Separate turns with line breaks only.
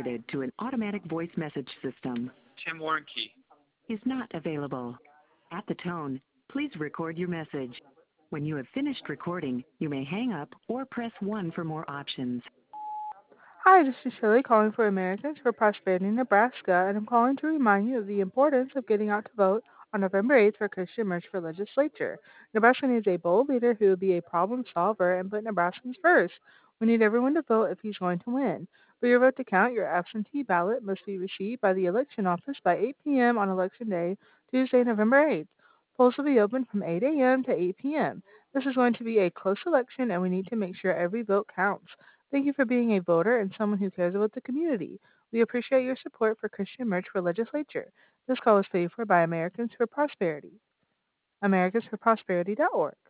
forwarded to an automatic voice message system.
Tim Warnke.
Is not available. At the tone, please record your message. When you have finished recording, you may hang up or press 1 for more options.
Hi, this is Shirley calling for Americans for Prosperity, Nebraska, and I'm calling to remind you of the importance of getting out to vote on November 8th for Christian Merch for Legislature. Nebraska needs a bold leader who will be a problem solver and put Nebraskans first. We need everyone to vote if he's going to win. For your vote to count, your absentee ballot must be received by the election office by 8 p.m. on Election Day, Tuesday, November 8th. Polls will be open from 8 a.m. to 8 p.m. This is going to be a close election, and we need to make sure every vote counts. Thank you for being a voter and someone who cares about the community. We appreciate your support for Christian Merch for Legislature. This call is paid for by Americans for Prosperity. AmericasForProsperity.org.